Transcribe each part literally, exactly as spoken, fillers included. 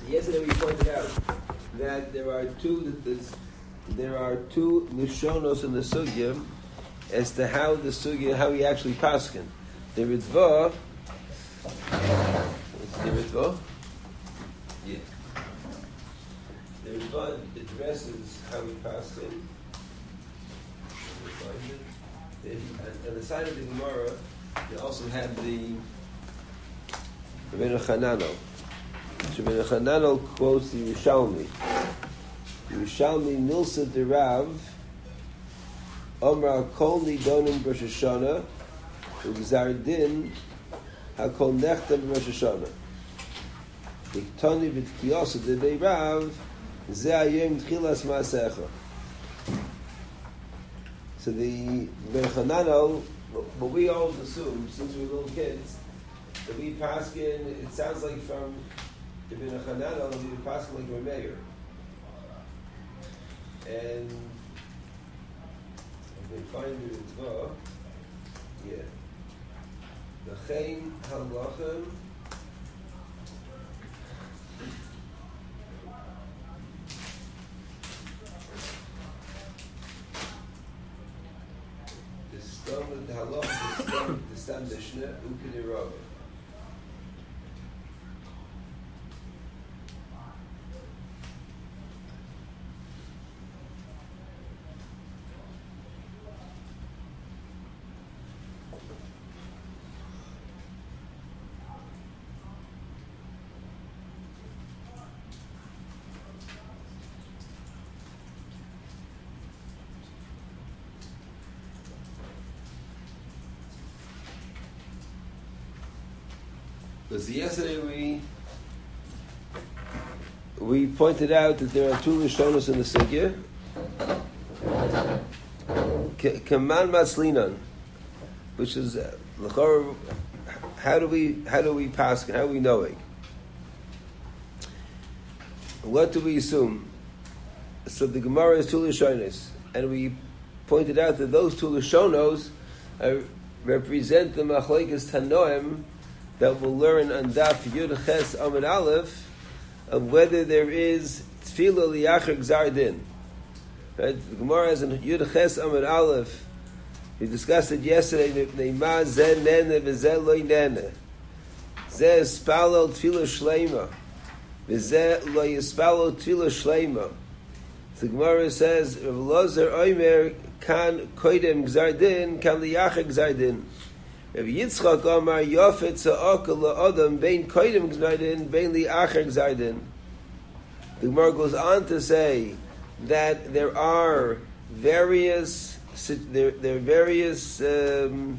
Yesterday we pointed out that there are two that there's, there are two lishonos in the sugya as to how the sugya how he actually paskin. The Ritva, what's the Ritva? Yeah. The Ritva addresses how he paskin. On the side of the Gemara, you also have the Rabbeinu Chananel. Rabbeinu Chananel quotes the Yerushalmi. The Yerushalmi Nilsa de Rav Omra Kol Nidonim Rosh Hashanah Ugzar Din HaKol Nechtam Rosh Hashanah Diktoni B'Tkiyasa de Bei Rav Ze Hayom Tchilas Ma'asecha. So the Rabbeinu Chananel, but we always assume, since we were little kids, that we paskin, it sounds like from the Rabbeinu Chananel, that we would paskin like Rameir. And if they find the Ritva, yeah. The Chaim Halachim, the stone, the Halach, the stone, the Stam Deshna, Ukinirava. Because yesterday we we pointed out that there are two Rishonos in the Sugya. Kaman Matzlinan, which is uh, how do we how do we pass? How are we knowing? What do we assume? So the Gemara is two Rishonos, and we pointed out that those two Rishonos uh, represent the Machlekes Tanoim that we'll learn on Daf Yud Ches Amud Aleph of whether there is Tefillah Liachar Gzar Din. Right? The Gemara has in Yud Ches Amud Aleph. We discussed it yesterday. Neima Zeh Nene V'Zeh Lo Nene. Zeh Spalel Tefillah Shleima. V'Zeh Lo Yispalel Tefillah Shleima. The Gemara says, Rav Lozer Omer Kan Koidem Gzar Din Kan Liachar Gzar Din. Rabbi Yitzchak Amar Yofet Sa'okal La'odam Bein Koidim Gzaydin Bein Li'acher Gzaydin. The Gemara goes on to say that there are various there, there are various um,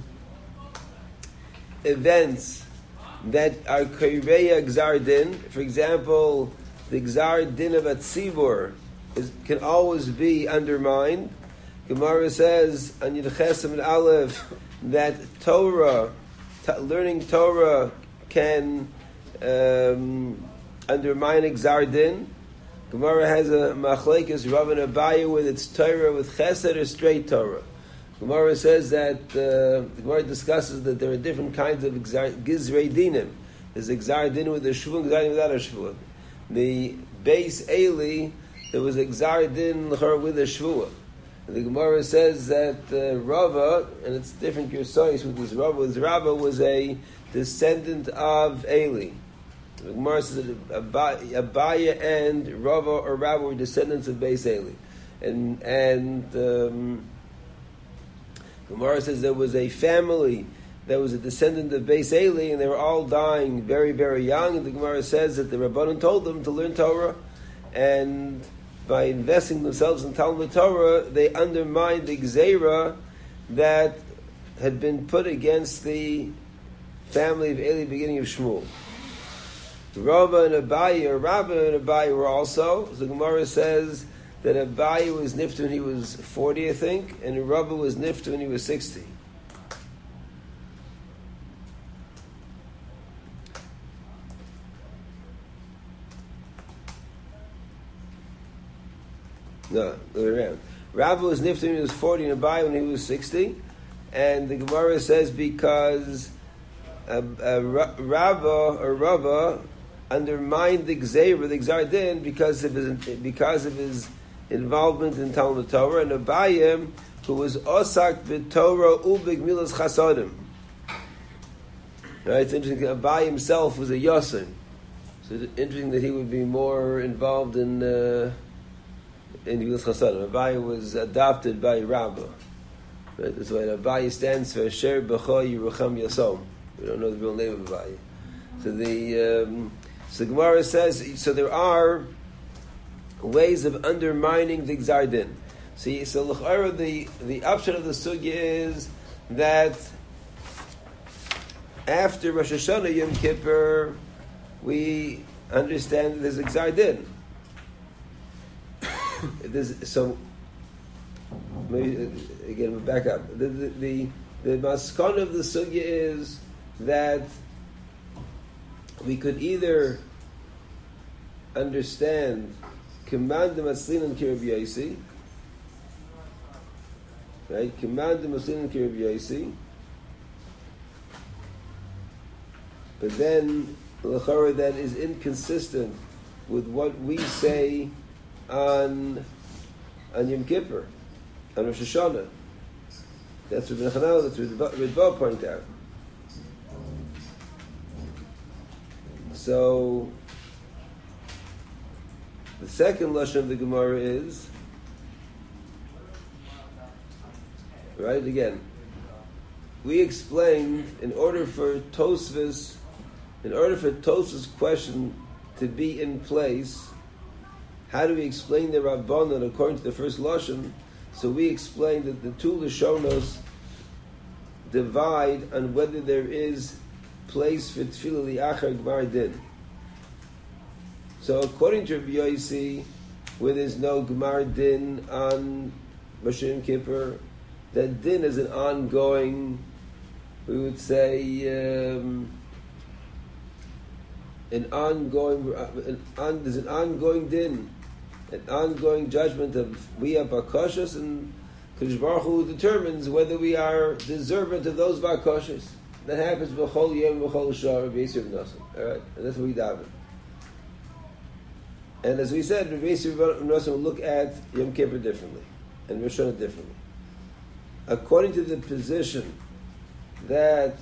events that are Koireya Gzardin. For example, the Gzardin of a Tzibur is, can always be undermined. Gemara says on Yud Chesam and Aleph that Torah, t- learning Torah can um, undermine a Gzar Din. Gemara has a Machlekes Rav and Abaye with its Torah with Chesed or straight Torah. Gemara says that uh, the Gemara discusses that there are different kinds of Gizrei Dinim. There's a Gzar Din with a Shvuah and Gzar Din without a Shvuah. The base Eli, there was a Gzar Din with a Shvuah. The Gemara says that uh, Rava, and it's different Yerusayis with this Rava, was Rava was a descendant of Eli. The Gemara says that Abaya and Rava or Rava were descendants of Beis Eli. And, and um, Gemara says there was a family that was a descendant of Beis Eli, and they were all dying very, very young. And the Gemara says that the Rabbanon told them to learn Torah, and by investing themselves in Talmud Torah, they undermined the Gzeira that had been put against the family of Eli, beginning of Shmuel. Rava and Abaye, or Rabba and Abaye were also. The Gemara says that Abaye was nifta when he was forty, I think, and Rava was nifta when he was sixty. No, the way around. Rabba was nifta when he was forty and Abaye when he was sixty. And the Gemara says because uh, uh, Rabba or Rava undermined the Gzeira, the Gzar Din, because of his because of his involvement in Talmud Torah, and Abaye, who was Osak b'Torah ubig milas chasadim. Right? It's interesting. Abaye himself was a Yosin, so it's interesting that he would be more involved in uh, in milas chasadim. Abaye was adopted by Rabbah. Right? That's why Abaye stands for Asher B'cha Yerucham Yasom. We don't know the real name of Abaye. So the um, so the Gemara says, so there are ways of undermining the Gzar Din. See, so l'chara, the the upshot of the sugya is that after Rosh Hashanah Yom Kippur, we understand that there's a Gzar Din. There's, so maybe again we'll back up. The the the, the maskon of the sugya is that we could either understand command the maslin and kirib yaisi, right? Command the maslin and kirib yaisi, but then l'chara that is inconsistent with what we say on on Yom Kippur, on Rosh Hashanah. That's what Nachanel, that's what Ridva point out. So the second lashon of the Gemara is, right, again, we explained in order for Tosfos, in order for Tosfos' question to be in place, how do we explain the Rabbanan according to the first lashon? So we explained that the two lashonos divide on whether there is place for tefillah li'achar Gmar Din. So according to Rabbi Yossi, where there's no Gmar Din on Rosh Hashanah Kippur, that Din is an ongoing, we would say, um, an ongoing, an on, there's an ongoing Din, an ongoing judgment of we are bakashas, and Kadosh Baruch Hu determines whether we are deserving of those bakashas. That happens b'chol yom b'chol shar b'yisur v'nasim. All right, and that's what we daven. And as we said, b'yisur v'nasim will look at Yom Kippur differently and Rosh Hashanah differently. According to the position that,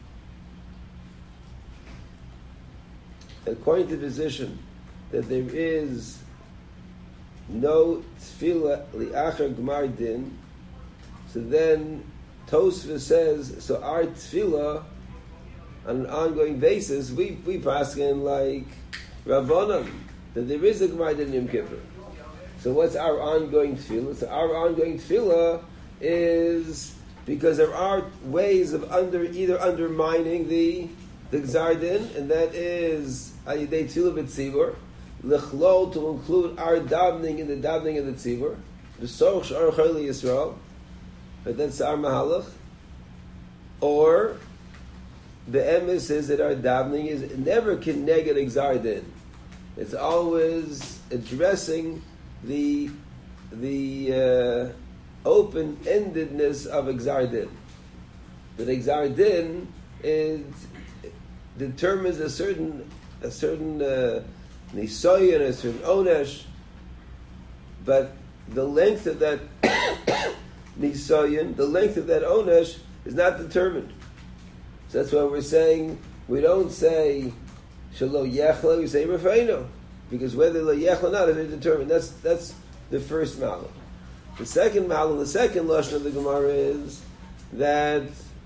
according to the position that there is no tefillah li'achar Gmar Din, so then Tosfos says, so our tefillah on an ongoing basis, we we paskin like Rabbanan, that there is a Gmar Din Yom Kippur. So what's our ongoing tefillah? So our ongoing tefillah is because there are ways of under either undermining the the Gzar Din, and that is Ayidei Tefillah B'Tzibur, L'chlol, to include our davening in the davening of the Tzibur, the Soch Sh'ar Chayli Yisrael, but that's our mahalach. Or the emes is that our davening is never kineged Gzar Din. It's always addressing the the uh, open-endedness of Gzar Din. That Gzar Din is determines a certain a certain uh, nisoyin, a certain onesh, but the length of that nisoyin, the length of that onesh is not determined. So that's why we're saying we don't say shelo yechla, we say refeinu, because whether lo yechla or not is determined. That's that's the first malach. The second malach, the second lashon of the Gemara is that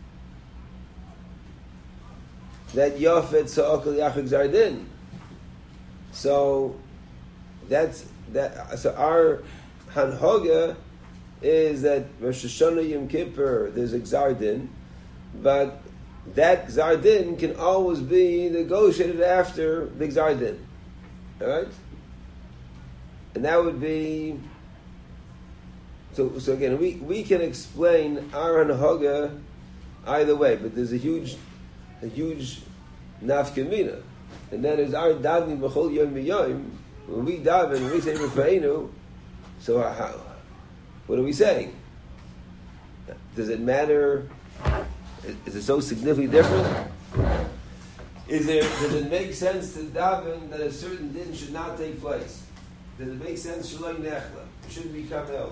that yafet sa'akal yachak Gzar Din. So that's that. So our hanhoga is that Rosh Hashanah Yom Kippur there's a Gzar Din, but that Gzar Din can always be negotiated after the Gzar Din. All right, and that would be. So, so again, we, we can explain our hanhoga either way, but there's a huge, a huge nafkamina, and that is our davening b'chol yom v'yom. When we daven, when we say refeinu, so how? What are we saying? Does it matter? Is it so significantly different? Is there, does it make sense to daven that a certain din should not take place? Does it make sense shaloi nechla? It shouldn't become ill.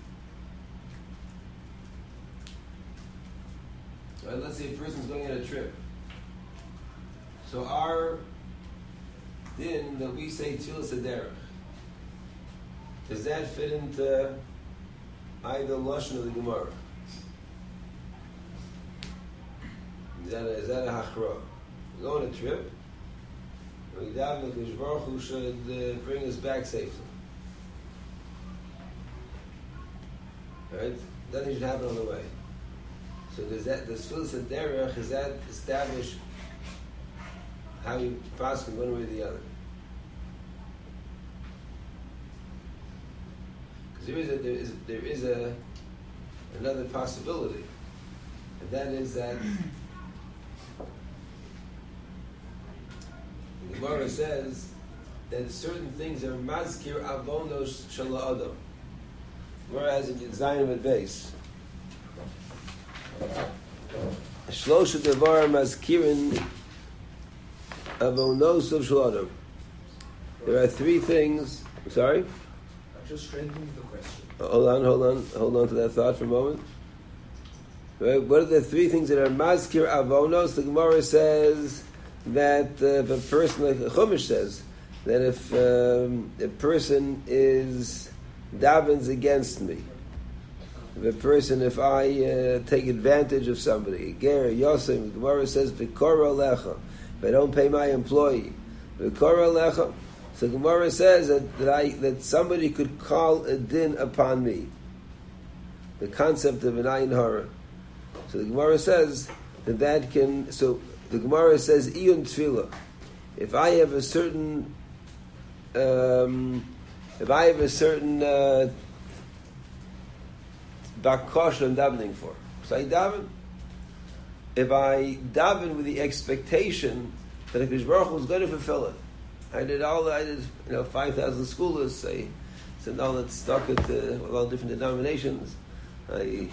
Right, let's say a person's going on a trip. So our din that we say tefillas haderech, does that fit into either lashon of the Gemara? Is that a, is that a hachra? We go on a trip, and we daven that Kadosh Baruch Hu should uh, bring us back safely. Right? Nothing should happen on the way. So does that, does tefillas haderech, is that establish how you pass from one way or the other? Because there is a, there is there is a another possibility, and that is that the Gemara says that certain things are mazkir avonos shala adam, whereas in Zion at base, shlosha devar mazkirin avonos of shala adam. There are three things. I'm sorry. Just strengthening the question. Hold on, hold on, hold on to that thought for a moment. Right? What are the three things that are mazkir avonos? The Gemara says that uh, if a person, like Chumash says, that if um, a person is davens against me, if a person, if I uh, take advantage of somebody, Ger, Yosem, the Gemara says, V'kora lecha, if I don't pay my employee, V'kora lecha. So Gemara says that, that I that somebody could call a din upon me. The concept of an ayin hara. So the Gemara says that that can. So the Gemara says iyun tefillah. If I have a certain, um, if I have a certain uh, bakosh I'm davening for, so I daven. If I daven with the expectation that HaKadosh Baruch Hu is going to fulfill it. I did all. I did, you know, five thousand schoolers. I sent all that stuck at uh, all different denominations. I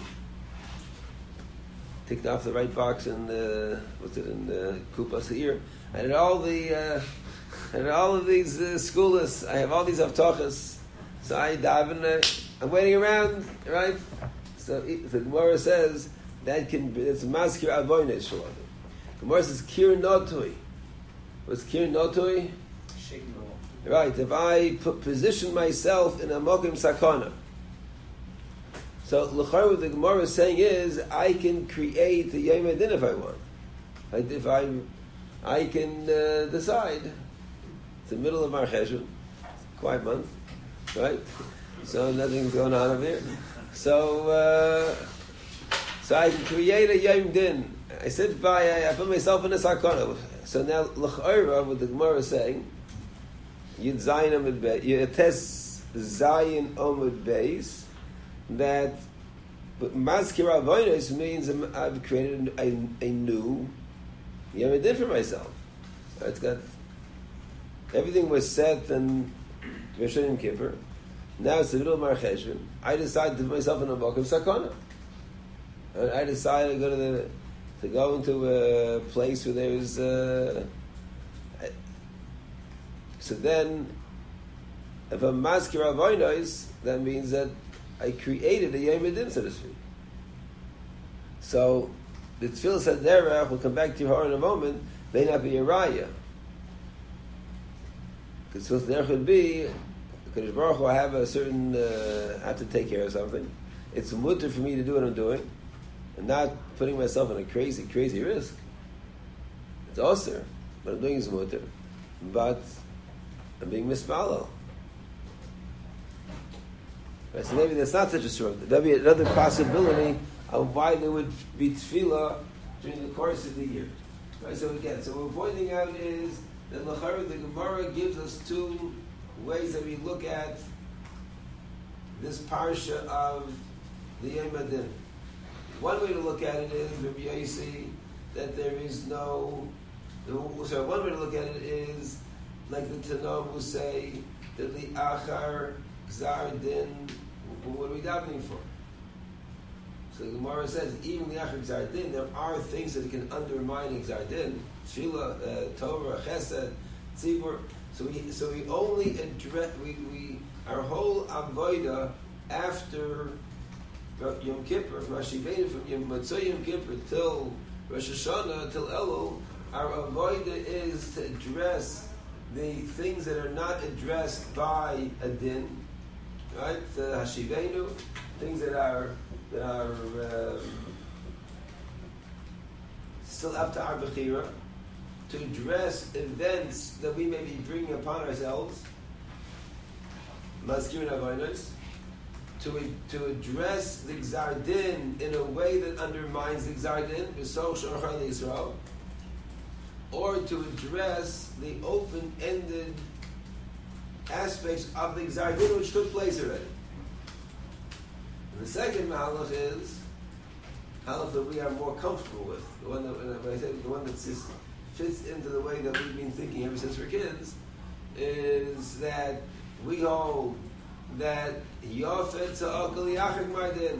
ticked off the right box in uh, what's it in uh, Kupas here. I did all the. Uh, I did all of these uh, schoolers. I have all these avtachas. So I daven. Uh, I'm waiting around, right? So the Gemara says that can be. It's maskir avoynes shalom. Gemara says kir notui. What's kir notui? Right, if I put, position myself in a mokim sakana. So, l'chayr, what the Gemara is saying is, I can create a Yom Adin if I want. Like if I, I can uh, decide. It's the middle of Mar Cheshvan, quiet month, right? So nothing's going on over here. So, uh, so I can create a Yom Din. I sit by, I, I put myself in a sakana. So now, l'chayr, what the Gemara is saying, Yud Zayin Amud Beis, Yates Zayin Amud Beis, that Mazkir Avonos means I've created a, a new Yom Adin for myself. It's got everything was set and Rosh Hashanah Kippur. Now it's the middle of Mar Cheshvan. I decided to put myself in a Mokum Sakana. And I decided to go to the to go into a place where there was. Uh, So then, if I'm maskir avonos, that means that I created a Yom Adin, so to speak. So, the tefillas haderech, we'll come back to your in a moment, may not be a raya. Because tefillas haderech would be, because Baruch Hu, I have a certain, uh, I have to take care of something. It's mutter for me to do what I'm doing, and not putting myself in a crazy, crazy risk. It's osir. What I'm doing is mutter. But I'm being mispalel. Right, so maybe that's not such a strong. There'll be another possibility of why there would be tefillah during the course of the year. Right, so again, so what we're pointing out is that l'chara, the Gemara gives us two ways that we look at this parsha of the Yom Adin. One way to look at it is Rabbi Yossi, that there is no. Sorry, one way to look at it is like the Tanam will say that the Achar Gzar Din, what are we davening for? So the Gemara says, even the Achar Gzar Din, there are things that can undermine Gzar Din. Tefillah, uh, Torah, Chesed, Tzibur. So we, so we only address, we, we, our whole Avodah after Yom Kippur, from Hashivenu, from Yom Matzah Yom Kippur till Rosh Hashanah, till Elul, our Avodah is to address the things that are not addressed by a din, right? The Hashivenu, things that are that are um, still up to our Bechira, to address events that we may be bringing upon ourselves, Mazkirin Avonos, to to address the Gzar Din in a way that undermines the Gzar Din, B'soch Shorchar Yisrael, or to address the open-ended aspects of the Gzar Din which took place already. And the second mahalach is mahalach that we are more comfortable with, the one that, when I say the one that just fits into the way that we've been thinking ever since we're kids, is that we hold that Yafet Tza'akal Yachik Mardin,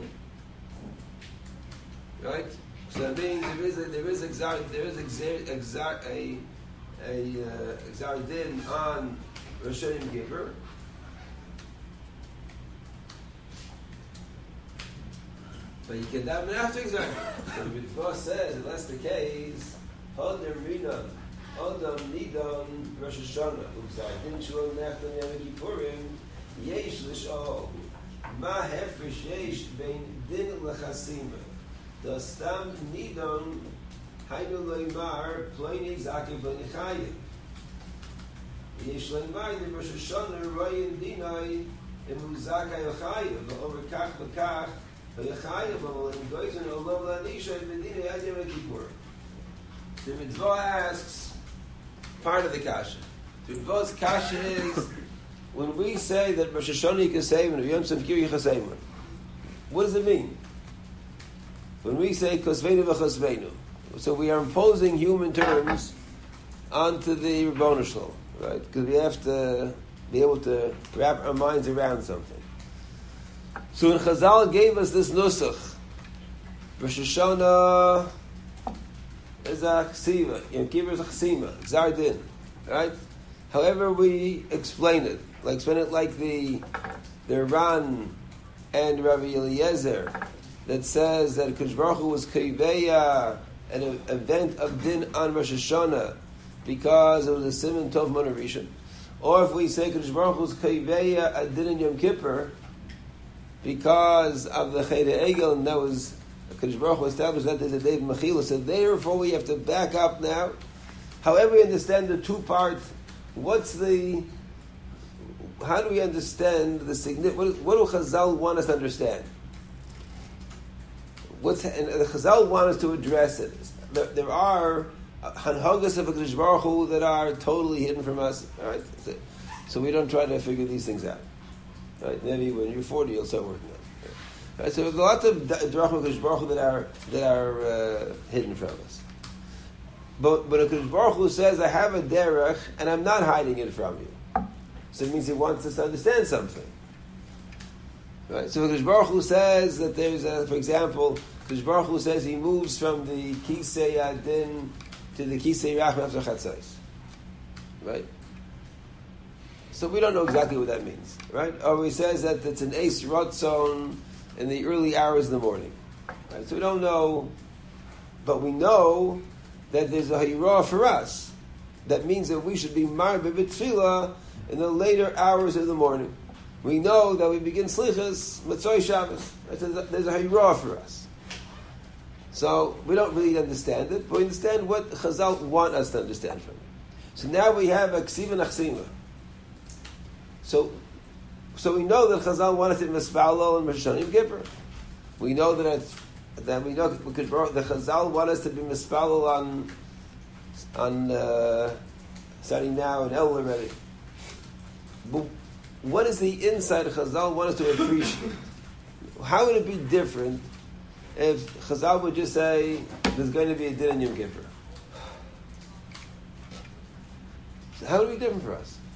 right? So that means there is a there is a gzar, there is a gzar, a a uh, gzar din on Rosh Hashanah Kippur. But you can daven after gzar. So the Ritva says, if that's the case, Hadar Minan, Adam Nidon Rosh Hashanah, Gzar din Shalom Nechtam Yom Kippurim, Yesh L'Shal, Ma Hefresh Yesh Bein Din L'Chasima. The stam nidon haynu loymar ploini zakir ben chayim. Yesh loymar the Rosh Hashanah royin dinai imuzaka yochayim v'overkach v'kach v'yochayim v'olim goyzin olom lanisha v'dinai ad Yom Kippur. The Mitzvah asks part of the kasha. The Mitzvah's kasha is when we say that Rosh Hashanah Yikaseiman or Yom Tov Kippur Yikaseiman, what does it mean? When we say Kosvenu v'Chosvenu, so we are imposing human terms onto the Rebbeinu Shalom, right? Because we have to be able to wrap our minds around something. So when Chazal gave us this nusach, Rosh Hashanah is a chesiva, Yom Kippur is a chesima, Gzar Din, right? However we explain it, like explain it like the the Ran and Rabbi Eliezer, that says that Kadosh Baruch Hu was Keiveya, an event of Din on Rosh Hashanah, because it was a Siman Tov Mana Rishon. Or if we say Kadosh Baruch Hu was Keiveya a Din in Yom Kippur, because of the Chayre Egel, and that was, Kadosh Baruch Hu established that there's a day of Mechila, so therefore we have to back up now. However we understand the two parts, what's the, how do we understand the significance, what, what do Chazal want us to understand? What's, and the Chazal want us to address it. There, there are hanhagas of HaKadosh Baruch Hu that are totally hidden from us. Right? So we don't try to figure these things out. Right? Maybe when you're forty, you'll start working on it. Right? So there's lots of drachim of HaKadosh Baruch Hu that are that are uh, hidden from us. But but HaKadosh Baruch Hu says, "I have a derech, and I'm not hiding it from you." So it means He wants us to understand something. Right? So HaKadosh Baruch Hu says that there's a, for example, HaKadosh Baruch Hu says He moves from the Kisei Adin to the Kisei Rachman after Chatzos. Right? So we don't know exactly what that means. Right? Or He says that it's an Eis Ratzon in the early hours of the morning. Right? So we don't know, but we know that there's a Hayirah for us. That means that we should be Marbe B'Tfilah in the later hours of the morning. We know that we begin Slichas, Matzoi Shabbos. There's a Hayirah for us. So we don't really understand it, but we understand what Chazal want us to understand from it. So now we have a Ksiva and Achsima. So, so we know that Chazal wanted to Mispalo and Rosh Hashanah Yom Kippur. We know that it's, that we know because the Chazal want us to be Mispalo on on uh, starting now and El already. But what is the inside Chazal want us to appreciate? How would it be different if Chazal would just say there's going to be a din in Yom Kippur? So how would it be different for us?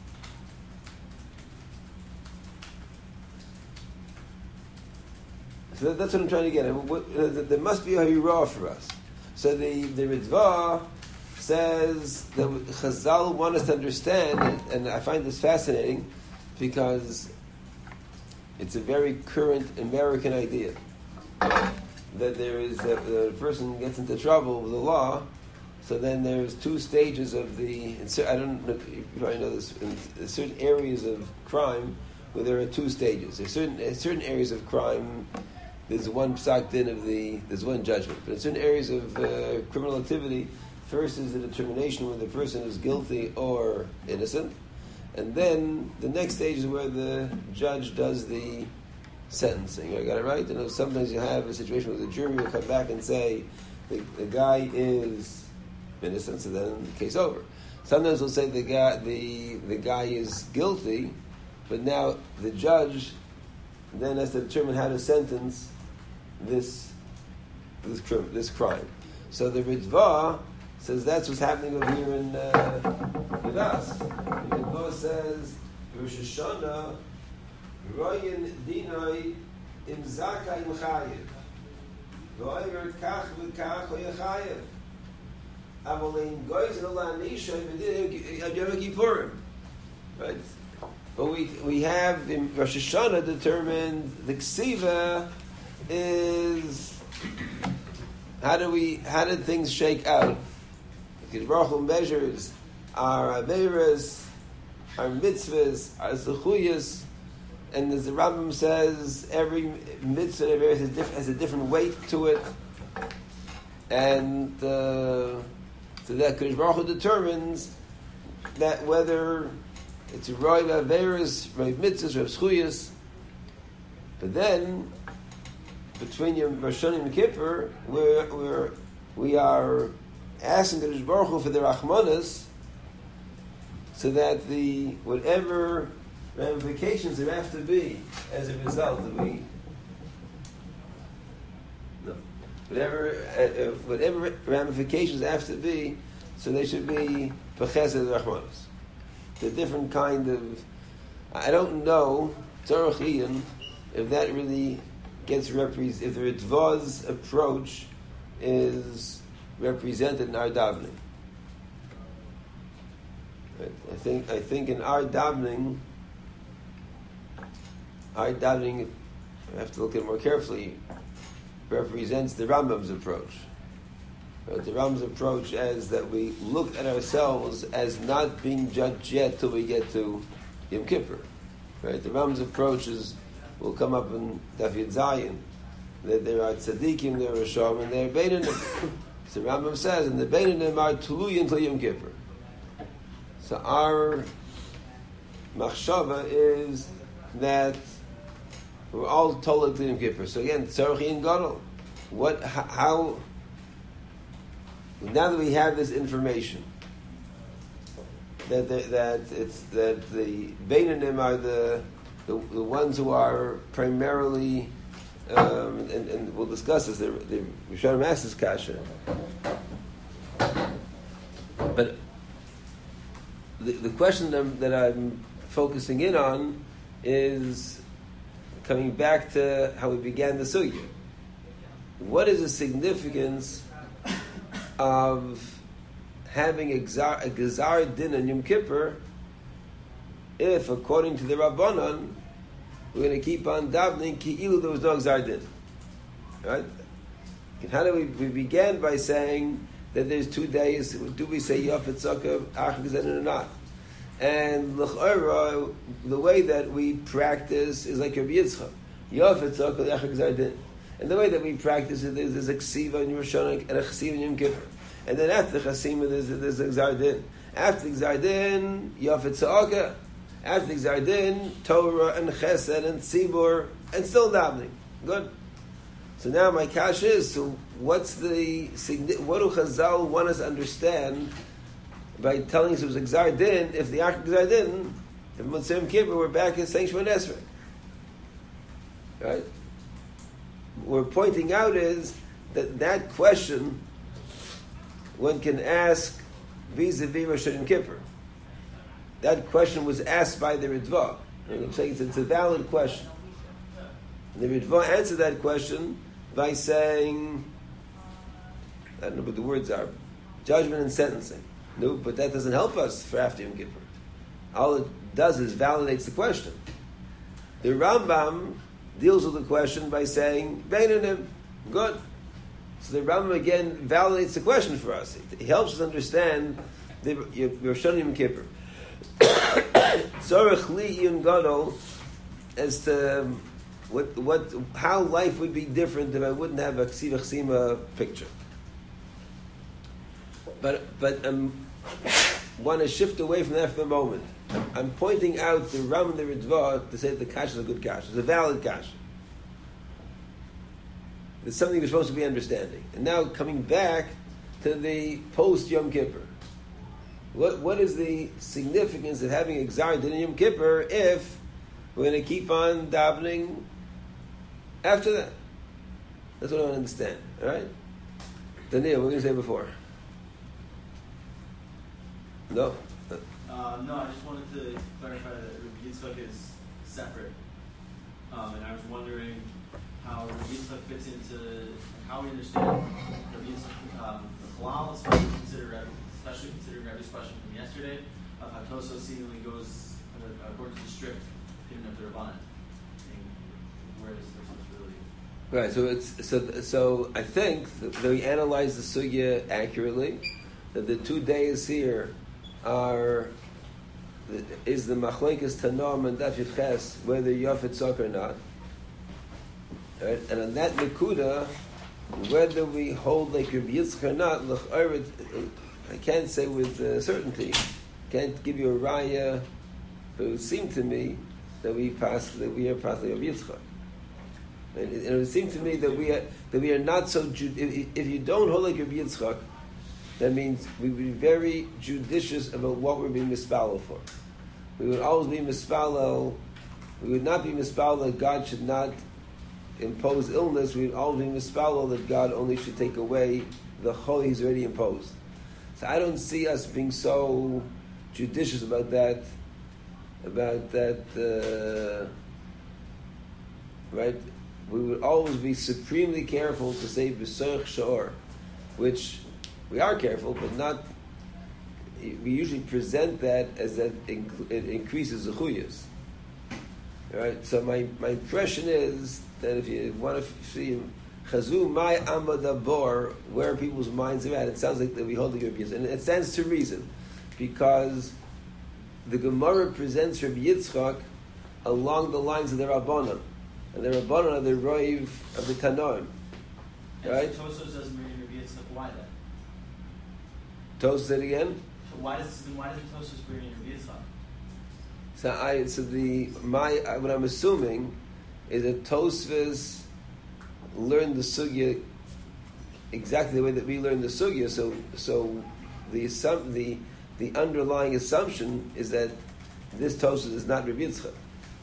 So that, that's what I'm trying to get at. What, uh, there must be a hira for us. So the the Ritva says that Chazal want us to understand, and, and I find this fascinating because it's a very current American idea that there is that a person gets into trouble with the law. So then there's two stages of the. I don't know if you probably know this. In certain areas of crime, where there are two stages. There's certain in certain areas of crime. There's one psak din of the. There's one judgment. But in certain areas of uh, criminal activity, first is the determination whether the person is guilty or innocent, and then the next stage is where the judge does the sentencing. I got it right? You know, sometimes you have a situation where the jury will come back and say the, the guy is innocent, so then the case over. Sometimes we'll say the guy the the guy is guilty, but now the judge then has to determine how to sentence this this, this crime. So the Ritva says that's what's happening over here in uh, with us. The Ritva says Rosh Hashanah Royin Dinoi Im Zakai Mechayev V'oiver Kach V'Kach V'Yachayev Avolin Goyz and Allah Nisha Yom Kippurim. Right? But we we have in Rosh Hashanah determined the Ksiva is how do we how did things shake out? Because Baruch Hu measures our Averas, our mitzvahs, our zechuyas, and as the Rambam says, every mitzvah and Averas has, diff- has a different weight to it, and uh, so that Kodesh Baruch Hu determines that whether it's a Roy Averas, Roy mitzvahs, Roy zechuyas, but then between Yom Rosh Hashanah and Kippur, we're, we're, we are asking Kodesh Baruch Hu for the Rachmanas, so that the whatever ramifications there have to be as a result of we no whatever uh, uh, whatever ramifications have to be, so they should be Pechesed Rachmanas. The different kind of I don't know Tzarech Ian if that really gets represented, if the Ritva's approach is represented in our davening. Right? I think I think in our davening, our davening, I have to look at it more carefully, represents the Rambam's approach. Right? The Rambam's approach as that we look at ourselves as not being judged yet till we get to Yom Kippur. Right? The Rambam's approach is will come up in Daf Yud Zayin that there are tzaddikim, there are rasham, and there are beinanim. So Rambam says, and the beinanim are tuluyin until Yom Kippur. So our machshava is that we're all told to Yom Kippur. So again, tzarech in gadol. What? How? Now that we have this information, that the, that it's that the beinanim are the The, the ones who are primarily, um, and, and we'll discuss this, the, the Rishonim asked this kasha. But the, the question that I'm, that I'm focusing in on is coming back to how we began the sugya. What is the significance of having a gzar, a gzar din on Yom Kippur if, according to the Rabbanon, we're going to keep on davening ki'ilu there was no gzar din, right? And how do we? We began by saying that there's two days. Do we say yafet tzaka ach gzar din or not? And l'chora, the way that we practice is like Rabbi Yitzchak, yafet tzaka ach gzar din. And the way that we practice it is there's a ksiva in Rosh Hashanah and a chasiva in Yom Kippur. And then after the chasiva there's, there's a gzar din. After the gzar din, yafet tzaka. After the gzar din, Torah and Chesed and Tzibur, and still davening. Good. So now my kash is: so what's the what do Chazal want us to understand by telling us it was a gzar din? If the after gzar din, if Motzei Yom Kippur, we're back in Saint Shemon Esrei, right? What we're pointing out is that that question one can ask vis-a-vis Rosh Hashanah Yom Kippur. That question was asked by the Ritva. I'm saying it's, it's a valid question. The Ritva answered that question by saying, I don't know what the words are, judgment and sentencing. No, but that doesn't help us for after Yom Kippur. All it does is validates the question. The Rambam deals with the question by saying, Beinanim, good. So the Rambam again validates the question for us. He helps us understand the Rosh Hashanah Yom Kippur. Tzorech li iyun gadol as to what what how life would be different if I wouldn't have a Ksiva Chsima picture. But but um, want to shift away from that for a moment. I'm, I'm pointing out the Ram and the Ritva to say that the kasha is a good kasha. It's a valid kasha. It's something we're supposed to be understanding. And now coming back to the post Yom Kippur. What what is the significance of having a Gzar Din in Yom Kippur if we're going to keep on davening after that? That's what I want to understand. All right? Daniel, what were you going to say before? No? Uh, no, I just wanted to clarify that Rabbi Yitzchak is separate. Um, and I was wondering how Rabbi Yitzchak fits into how we understand Rabbi Yitzchak, um, the Halal, especially consider especially considering Rabbi's question from yesterday of how Toso seemingly goes uh, according to the strict opinion of the Rabbanan. Where does this really? Right. So it's so so. I think that we analyze the sugya accurately. That the two days here are is the machlekes Tanam and Daf Yud Ches whether Yafet Tzak or not. Right? And on that nekuda, whether we hold like Rabbi Yitzchak or not, I can't say with uh, certainty. Can't give you a raya, but it would seem to me that we pass that we are passing Rabbi Yitzchak. And it, it would seem to me that we are that we are not so. Ju- if, if you don't hold like Rabbi Yitzchak, that means we would be very judicious about what we're being mispallel for. We would always be mispallel. We would not be mispallel that God should not impose illness. We would always be mispallel that God only should take away the chol He's already imposed. So I don't see us being so judicious about that. About that, uh, right? We would always be supremely careful to say b'soich shor, which we are careful, but not. We usually present that as that inc- it increases the chuyas. Right. So my, my impression is that if you want to see chazu my amadabor, where people's minds are at, it sounds like that we hold the Rabbi, and it stands to reason, because the Gemara presents Rabbi Yitzchak along the lines of the Rabbanon, and the Rabbanon are the Roiv of the Tanoim. Right? So Tosos doesn't bring in Rabbi Yitzchak. Why then? Toast said again. So why does why doesn't Tosos bring in Rabbi Yitzchak? So I so the my what I'm assuming is that Tosfos learned the sugya exactly the way that we learned the sugya. So so the the the underlying assumption is that this Tosfos is not Rabbi Yitzchak.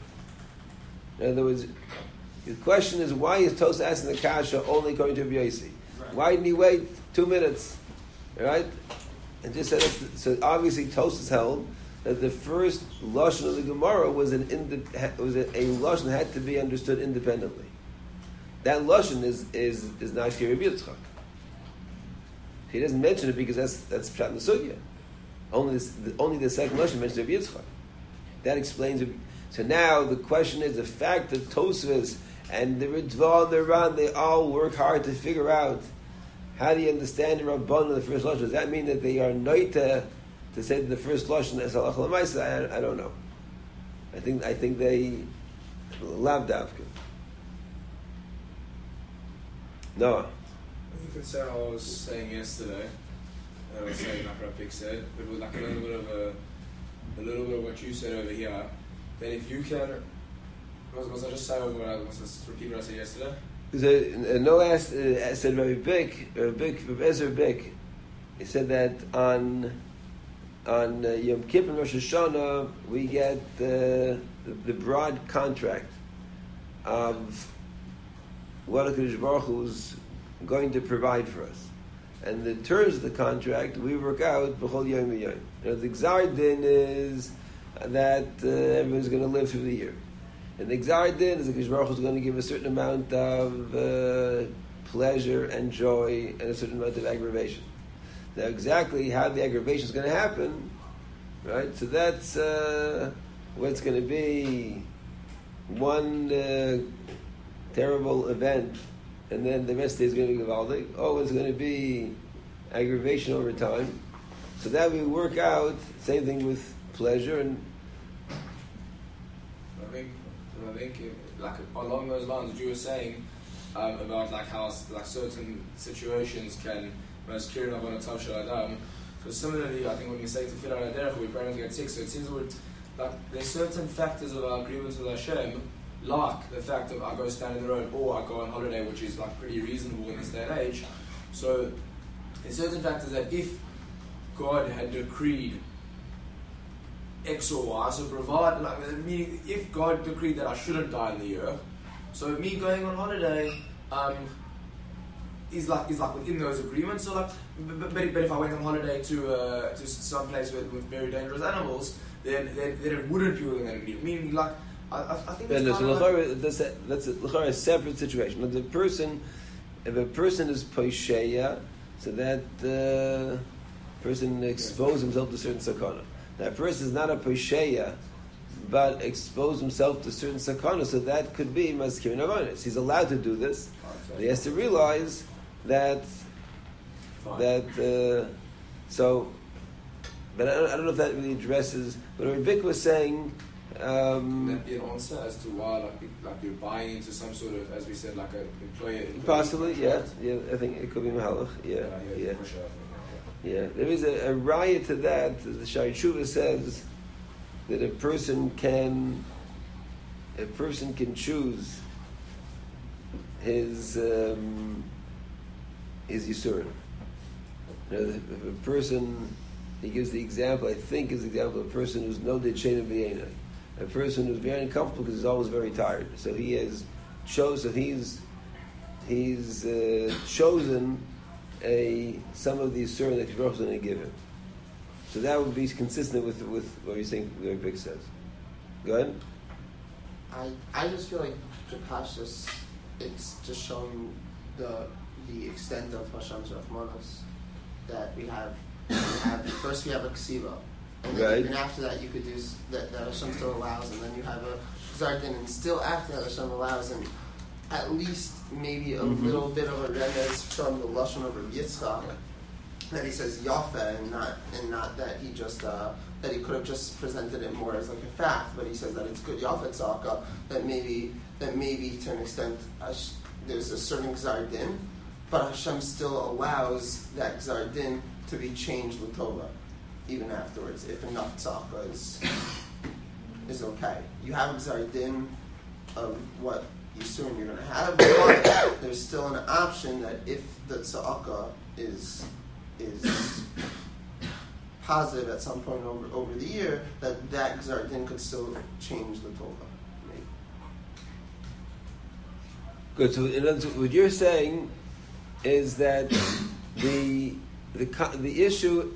In other words, the question is, why is Tosfos asking the kasha only according to Rabbi Yossi? Right. Why didn't he wait two minutes? Right? And just said so. Obviously, Tosfos held that the first lashon of the Gemara was an inde- was a, a lashon that had to be understood independently. That lashon is is is not Rabbi Yitzchak. He doesn't mention it because that's that's pshat in the sugya. Only this, the, only the second lashon mentions Rabbi Yitzchak. That explains it. So now the question is the fact that Tosfos and the Ritva and the Ran, they all work hard to figure out how do you understand the Rabban of the first lashon. Does that mean that they are noita to say that the first lashon is halach l'maisa? I, I don't know. I think I think they lav davka. Noah. I think it's what I was saying yesterday. I was saying like Rapik said, but with like a little bit of a, a little bit of what you said over here. That if you can, was, was I just saying what I was just repeat what I said yesterday? So, uh, Noah asked, uh, said Rabbi Bik, Rabbi Bik, Rabbi Ezer Bik. He said that on on uh, Yom Kippur and Rosh Hashanah we get uh, the, the broad contract of what HaKadosh Baruch Hu is going to provide for us, and the terms of the contract we work out b'chol yom v'yom. You know, the Gzar Din is that uh, everyone's going to live through the year. And the Gzar Din is the Kadosh Baruch Hu is going to give a certain amount of uh, pleasure and joy and a certain amount of aggravation. Now, exactly how the aggravation is going to happen, right? So that's uh, what's going to be one uh, terrible event, and then the rest of the day is going to be Gavaldik. Oh, it's going to be aggravation over time. So that we work out, same thing with pleasure. And I think, I think it, like along those lines, what you were saying um, about like how like certain situations can maskir on a tav shel adam. So similarly, I think when we say to fill out a derech, we pray not to get sick. So it seems we're, like there's certain factors of our agreement with Hashem, like the fact of I go stand in the road or I go on holiday, which is like pretty reasonable in this day and age. So there's certain factors that if God had decreed X or Y, so provide, like, meaning if God decreed that I shouldn't die in the year, so me going on holiday um, is like is like within those agreements. So like, but, but, but if I went on holiday to uh, to some place with, with very dangerous animals, then, then then it wouldn't be within that agreement. Meaning, like, I, I think it's no, kind so of like, l'chara, that's a, that's a, a separate situation. If the person, if a person is poisheya, so that the person exposes himself to certain sakana. That person is not a poisheya, but expose himself to certain sakana, so that could be maskirin avonis. He's allowed to do this. But he has to realize that Fine. that uh, so. But I don't, I don't know if that really addresses. But Rebik was saying. Um, Would that be an answer as to why, like, like you're buying into some sort of, as we said, like an employer? Possibly, yeah, yeah. I think it could be mahalach. Yeah, yeah, yeah. There is a, a riot to that. The Shari Tshuva says that a person can, a person can choose his um, his yisurim. You know, if a person, he gives the example. I think is the example of a person who's no dechena v'yena. A person who's very uncomfortable because he's always very tired. So he has chosen. He's he's uh, chosen a some of the yisurim that Yisroel is going to give him. So that would be consistent with with what you're saying. What Big says. Go ahead. I I just feel like Japash just it's just showing the the extent of Hashem's Rahmanas that we have. We have first we have a ksiva. And then Right. even after that, you could do s- that, that Hashem still allows, and then you have a Zardin, and still after that, Hashem allows, and at least maybe a Mhm. little bit of a remez from the lashon of Rabbi Yitzchak that he says yafa, and not and not that he just uh, that he could have just presented it more as like a fact, but he says that it's good yafa tzaka, that maybe that maybe to an extent Hash, there's a certain Zardin, but Hashem still allows that Zardin to be changed l'tova. Even afterwards, if enough tzaka is is okay. You have Gzar Din of what Yisurim you're going to have, but there's still an option that if the tzaka is is positive at some point over over the year, that that Gzar Din could still change the Tova. Maybe. Good. So in other words, what you're saying is that the the the issue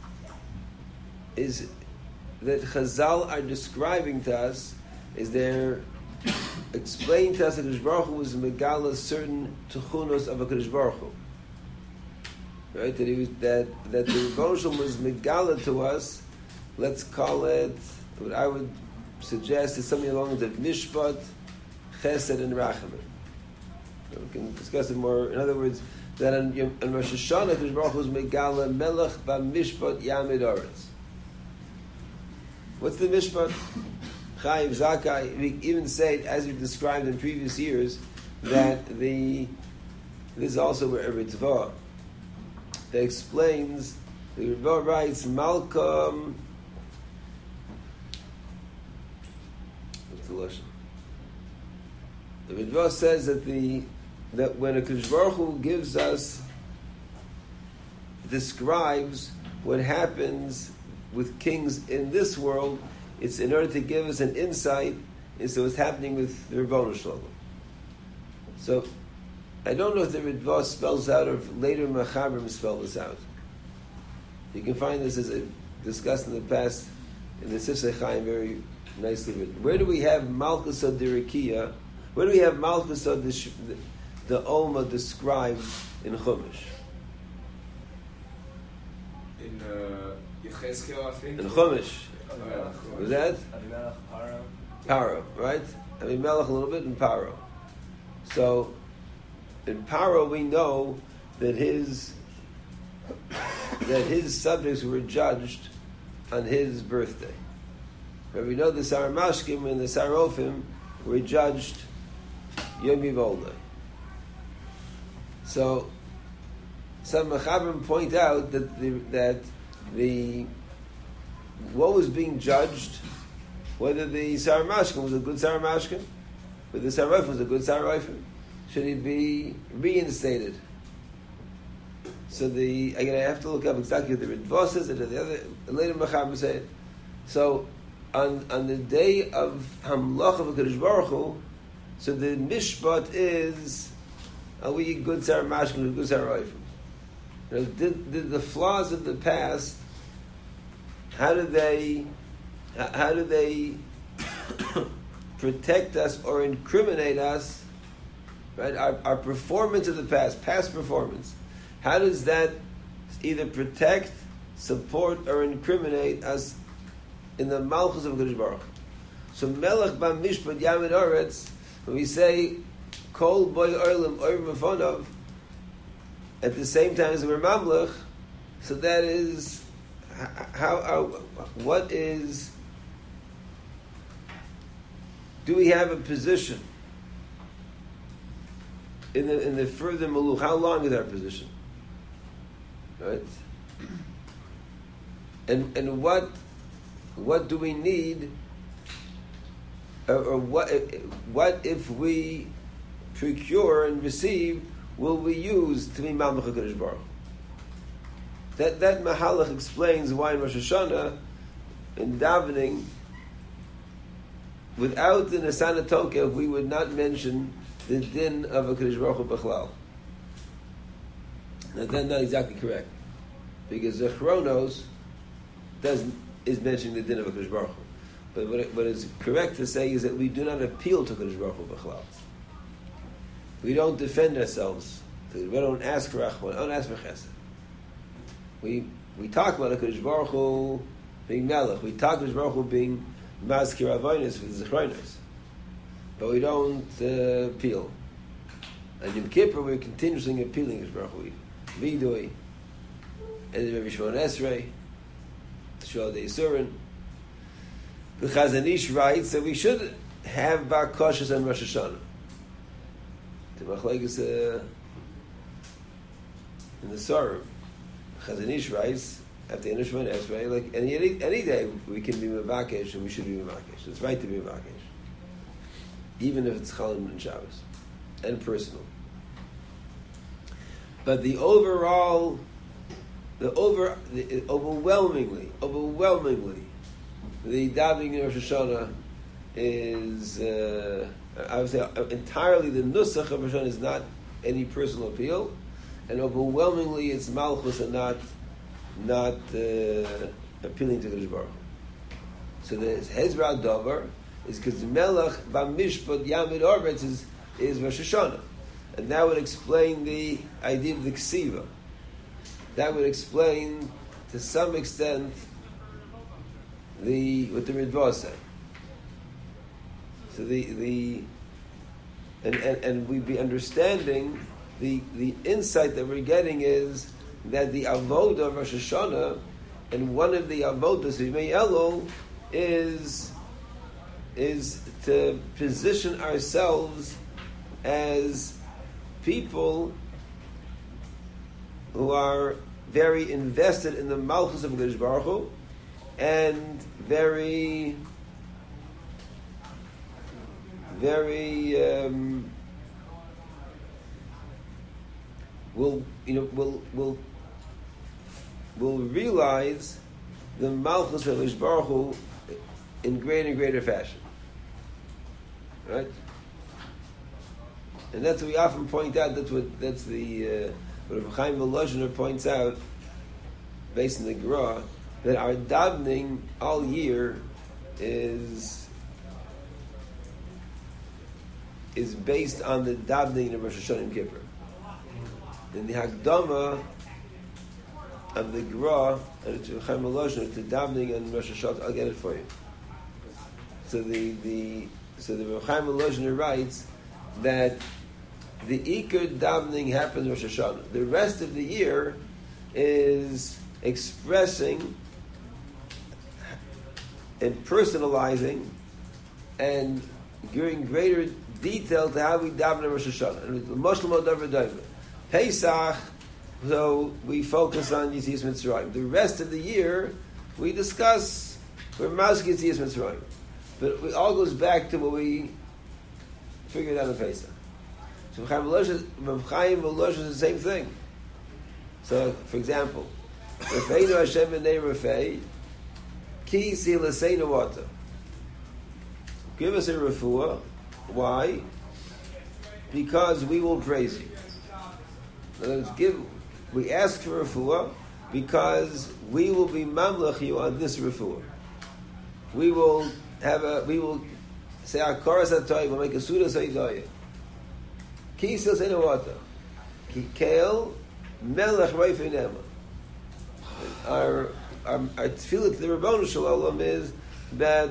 is that Chazal are describing to us is they're explaining to us that Kadosh Baruch Hu was megala certain tuchunos of a Kadosh Baruch Hu. Right? That he was, that that the Rebbeinu Shalom was megala to us. Let's call it what I would suggest is something along the mishpat, chesed, and rachamim. We can discuss it more. In other words, that on, on Rosh Hashanah, Kadosh Baruch Hu was megala melech b'mishpat yamid aretz. What's the mishpat? Chaim Zakai. We even say, as we've described in previous years, that the this is also where a Ritzvah that explains. The Ritzvah writes Malcolm. What's the lashon? The Ritzvah says that the that when a Kadosh Baruch Hu gives us describes what happens with kings in this world, it's in order to give us an insight into what's happening with the Rebbeinu Shalom. So, I don't know if the Ritva spells out or if later Machabrim spell this out. You can find this as I discussed in the past in the Sifsei Chaim very nicely written. Where do we have Malchus of the Rikiya? Where do we have Malchus of the, the, the Oma described in Chumash? In uh, Yechezkel, I think. In Chumash. Uh, Was that? Avimelech, Paro. Paro, right? Avimelech a little bit in Paro. So, in Paro we know that his that his subjects were judged on his birthday. But we know the Saramashkim and the Sarofim were judged Yom Yivolda. So, some Mechabrim point out that the, that the what was being judged, whether the Saramashkim was a good Saramashkim, whether the Sarofim was a good Sarofim, should he be reinstated? So the again, I have to look up exactly what the Ritva says and the other the later Mechabrim say it. So on on the day of Hamlach of HaKadosh Baruch Hu, so the mishpat is, are we good Saramashkim or good Sarofim? You know, did, did the flaws of the past, how do they how do they protect us or incriminate us? Right, our, our performance of the past, past performance, how does that either protect, support, or incriminate us in the Malchus of Kadosh Baruch? So Melech Bam Mishpat Yamid Oretz, when we say Kol Boy Oilam Oir Mefonov, at the same time as we're Mamlech, so that is how, how what is, do we have a position in the in the further Maluch? How long is our position? Right? And and what what do we need, or, or what what if we procure and receive will we use to be Mamlech HaKadosh Baruch? That that Mahalach explains why in Rosh Hashanah, in davening, without the Nesana Tokev, we would not mention the din of HaKadosh Baruch Hu B'chlal. Now that's not exactly correct, because the Chronos does is mentioning the din of HaKadosh Baruch Hu. But what, it, what is correct to say is that we do not appeal to HaKadosh Baruch Hu B'chlal. We don't defend ourselves. We don't ask for Rachman. We don't ask for Chesed. We we talk about HaKadosh Baruch Hu being Melech. We talk about HaKadosh Baruch Hu being Mazkir Avonis for the Zechronos. But we don't uh, appeal. And Yom Kippur, we're continuously appealing to HaKadosh Baruch Hu. Vidui, and the Rebbe Shimon Esrei, Shol Dei Surin. The Chazon Ish writes that we should have Bar Koshas on Rosh Hashanah. The Machlekes uh, in the Sorim, Chazon Ish writes after the Shimon Esrei, like any, any any day we can be Mevakesh and we should be Mevakesh. It's right to be Mevakesh, even if it's Chalim and Shabbos and personal. But the overall, the over, the, overwhelmingly, overwhelmingly, the davening in Rosh Hashanah is, uh, I would say, entirely the nusach of Rosh Hashanah is not any personal appeal, and overwhelmingly it's malchus and not, not uh, appealing to Kadosh Baruch Hu. So the Hezra Dover is because the Melech Bamishpat Yamid Oretz is is Rosh Hashanah. And that would explain the idea of the ksiva. That would explain, to some extent, the what the Ritva say. So the the and, and, and we'd be understanding the the insight that we're getting is that the avodah of Rosh Hashanah, and one of the avodas of Yimei Elul is is to position ourselves as people who are very invested in the Malchus of Kadosh Baruch Hu and very, very um, will you know will will will realize the Malchus of Kadosh Baruch Hu in greater and greater fashion, right? And that's what we often point out. That's what that's the uh, what Rav Chaim Volozhiner points out, based on the Gra, that our davening all year is is based on the davening of Rosh Hashanah and Kippur. In the Hakdama of the Gra and the Chaim Elozhner to davening and Rosh Hashanah, I'll get it for you. So the the so the Chaim Elozhner writes that the Iker davening happens Rosh Hashanah. The rest of the year is expressing and personalizing and giving greater detail to how we daven in Rosh Hashanah. And the Moshe Modav Daven. Pesach, so we focus on Yitzias Mitzrayim. The rest of the year, we discuss where Mazik Yitzias Mitzrayim. But it all goes back to what we figured out in Pesach. So Chaim Volozh is the same thing. So, for example, Rafeinu Hashem b'nei Rafei, Ki Silaseinu Wata. Give us a refuah. Why? Because we will praise you. In other words, give, we ask for refuah because we will be mamlech you on this refuah. We will have a, we will say our koras atoy, we'll make a suda sayyidaya. Ki Silaseinu Wata. Ki Kel Melech Reifei Nema. Our our, our tefillah to the Rabbanu Shalom is that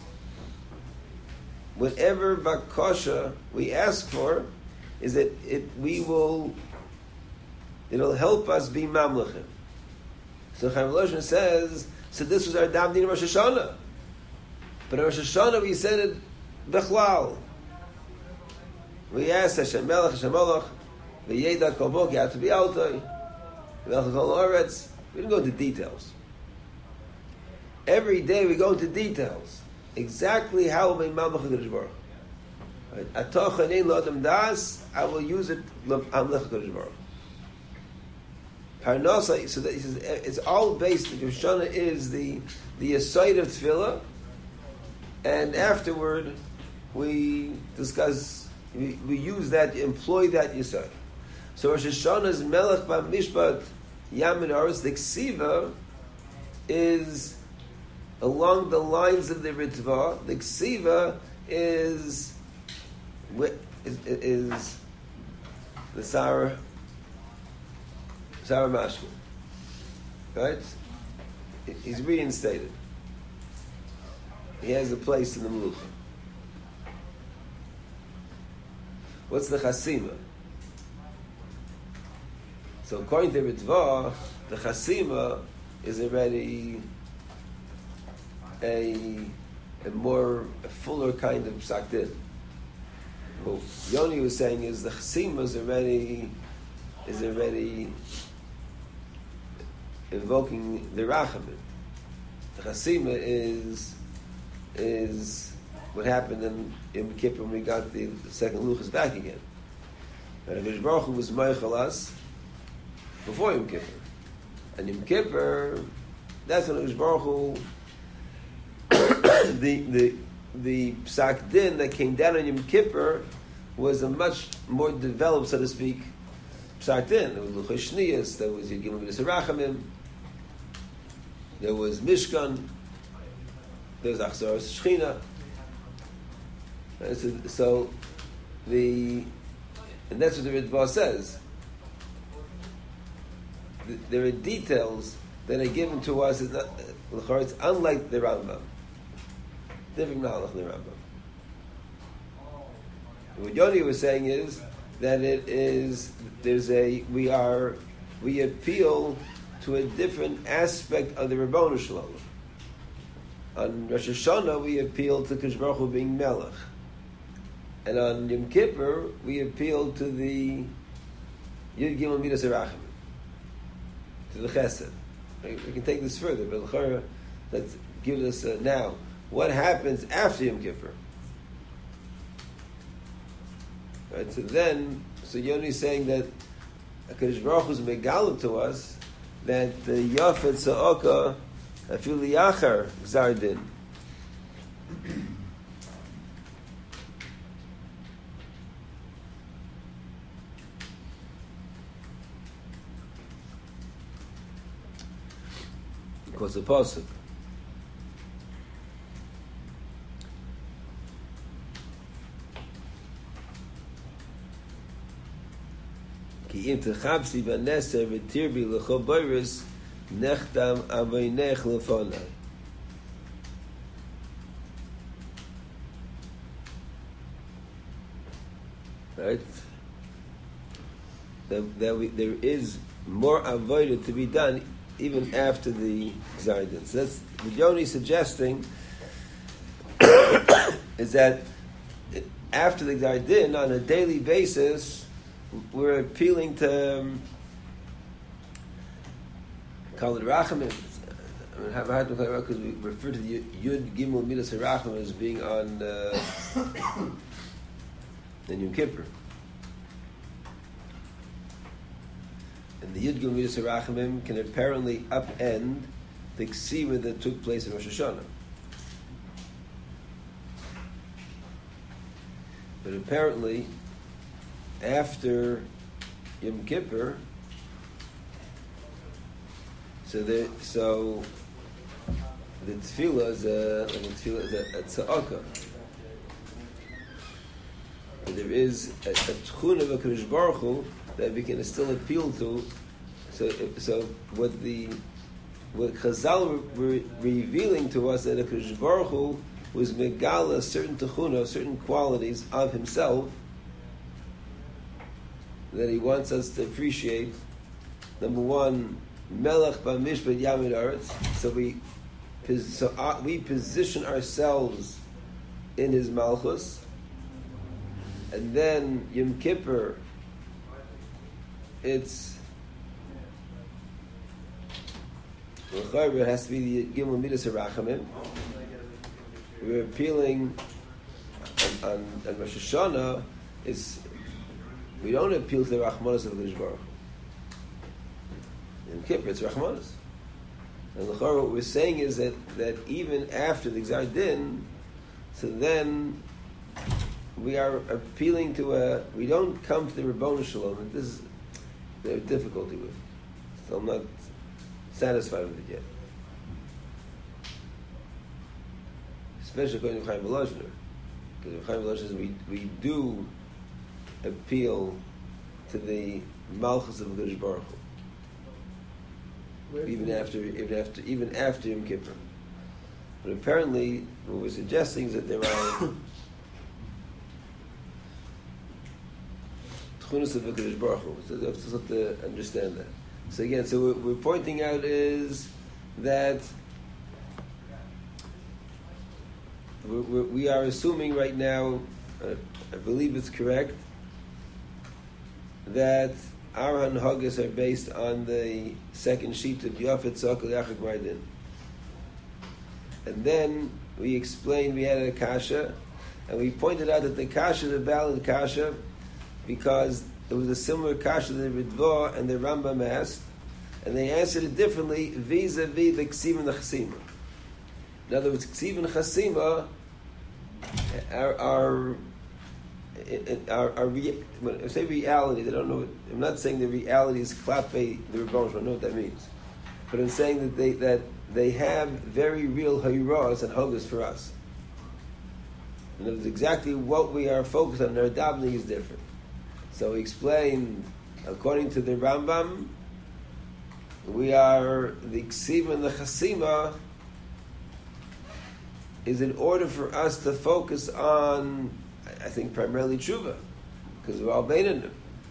whatever bakasha we ask for is that it we will it'll help us be mamlechim. So Chaim Volozh says, so this was our davening in Rosh Hashanah. But in Rosh Hashanah we said it bechlal. We asked Hashem Melech, Hashem Melech, v'yeda kol bok, you have to be altoi, v'elech kol oretz. We didn't go into details. Every day we go into details. Exactly how we mamlech HaKadosh Baruch Hu. Atoch hanein lo adam das, I will use it mamlech HaKadosh Baruch Hu. Parnasa, so that he says it's all based. Rosh Hashanah is the the aside of tefillah, and afterward we discuss. We, we use that, employ that yisod. So Rosh Hashanah's melech b'mishpat yam and aros, the ksiva is along the lines of the Ritva. The ksiva is is, is the Sarah Sarah Mashkin, right? He's reinstated. He has a place in the Melucha. What's the Chasima? So according to Ritva, the Chasima is already a a more a fuller kind of Psak-Din. What Yoni was saying is the Chasima is already is already invoking the Rachamim. The Chasima is is what happened in Yom Kippur when we got the, the second Luchas back again. And HaKadosh Baruch Hu was Meichel us before Yom Kippur. And Yom Kippur, that's when HaKadosh Baruch Hu the the the Psak Din that came down on Yom Kippur was a much more developed, so to speak, Psak Din. There was Luchas Shniyas, there was Yigim Midas Rachamim, there was Mishkan, there was Achzaras Shechina. So, so the and that's what the Ritva says. The, there are details that are given to us. It's, not, it's unlike the Rambam. Different knowledge than the Rambam. What Yoni was saying is that it is there's a we are we appeal to a different aspect of the Rabbanu Shalom. On Rosh Hashanah we appeal to Kadosh Baruch Hu being Melech, and on Yom Kippur we appeal to the Yud Gimel Midas Rachamim, to the Chesed. We can take this further, but L'chara, let's give us uh, now what happens after Yom Kippur. Right, so then, so Yoni is saying that HaKadosh Baruch Hu is megaleh to us that the Yafet Sa'oka Afil Yachar Gzar Din. Because the pasuk. Ki im techapsi b'neser v'tirbi l'chol boiris nechtam avoynech lefonai. Right? That, that we, there is more avoided to be done even after the Gzar So that's what Yoni is suggesting is that after the Gzar on a daily basis, we're appealing to um, call it Rachamim. I mean, have a hard time because we refer to the Yud Gimel Midas Rachamim as being on uh, the Yom Kippur. And the Yud Gimel Midas Rachamim can apparently upend the Ksiva that took place in Rosh Hashanah. But apparently, after Yom Kippur, so the so the tefillah is a the tefillah is a, a tza'aka. There is a, a tchun of a Kadosh Baruch Hu that we can still appeal to. So so what the what Chazal were, were revealing to us that a Kadosh Baruch Hu was megala certain tchuna, certain qualities of himself that he wants us to appreciate. Number one, Melech b'mishpat Yamid Aretz. So we, so uh, we position ourselves in his Malchus, and then Yom Kippur. It's it has to be the Gimel Midas Harachamim. We're appealing on, on, on Rosh Hashanah. Is we don't appeal to the Rachmanas of the Kodesh Baruch Hu. In Kippur, it's Rachmanas. And l'chorah, what we're saying is that, that even after the Gzar Din, so then we are appealing to a. We don't come to the Ribono Shalom, and this is the difficulty with. So I'm not satisfied with it yet. Especially according to Chaim Volozhiner, because Chaim Volozhiner says we we do appeal to the Malchus of Kodesh Baruch Hu, even after even after even after Yom Kippur. But apparently, what we're suggesting is that there are tchunas of Kodesh Baruch Hu. So we have to have to understand that. So again, so what we're pointing out is that we're, we are assuming right now, uh, I believe it's correct, that our hanhagas are based on the second sheet of Yafet Tzakal Yachak Mardin. And then we explained, we had a kasha, and we pointed out that the kasha is a valid kasha because it was a similar kasha that the Ritva and the Rambam asked, and they answered it differently vis-a-vis the Ksiv and the Chasima. In other words, Ksiv and Chasima are, are Our, our rea- when I say reality, they don't know. What, I'm not saying the reality is klape the Rebbeinu. I don't know what that means, but I'm saying that they that they have very real hayras and hogas for us. And it's exactly what we are focused on. Our davening is different. So we explained, according to the Rambam, we are the Ksiva and the Chasima is in order for us to focus on, I think, primarily tshuva, because we're all beinim.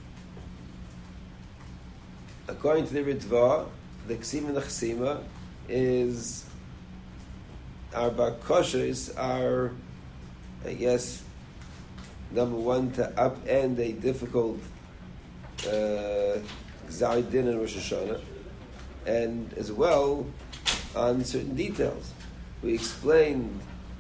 According to the Ritva, the Ksiv and the Chasima is our bakoshes are, I guess, number one, to upend a difficult uh, Gzar Din and Rosh Hashanah, and as well on certain details. We explained,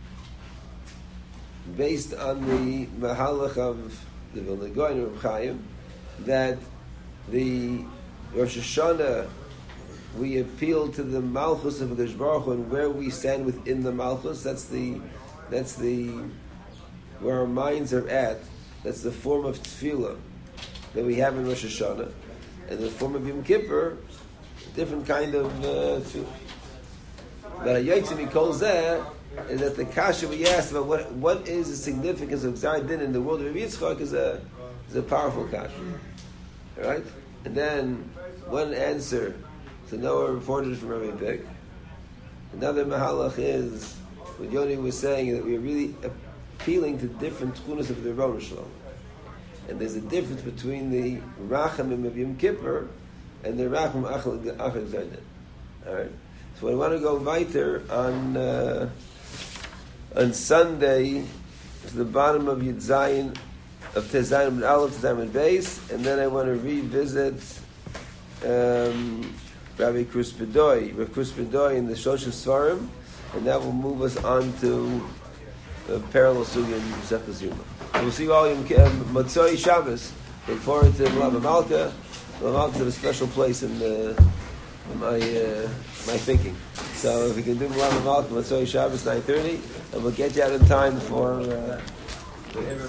based on the Mahalach of the Vilna Gaon and Reb Chaim, that the Rosh Hashanah, we appeal to the Malchus of Kodesh Baruch Hu and where we stand within the Malchus. That's the, that's the, where our minds are at. That's the form of Tefillah that we have in Rosh Hashanah, and the form of Yom Kippur, different kind of uh, Tefillah. But a Yotzim Kol Zeh is that the kasha we asked about what what is the significance of Gzar Din in the world of Rabbi Yitzchak is a is a powerful kasha. All right? And then one answer to Noah reported from Rabbi Big. Another mahalach is what Yoni was saying, that we're really appealing to different tchunas of the Rebbeinu Shalom. And there's a difference between the Rachamim of Yom Kippur and the Rachamim Achal Achal Zayden. All right. So I want to go weiter on uh, on Sunday to the bottom of Yud Zayin of Tezayin and Aleph, Tezayin and Beis, and then I want to revisit um, Rabbi Kruspedoi, Rabbi Kruspedoi in the Shlosh Svarim, and that will move us on to uh, parallel sugya in Masechtas Yuma. We'll see you all in Motzoi Shabbos. Look forward to Lava Malka. Lava Malka is a special place in, uh, in my uh, my thinking. So if we can do Lava Malka, Motzoi Shabbos nine thirty, and we'll get you out in time for. Uh,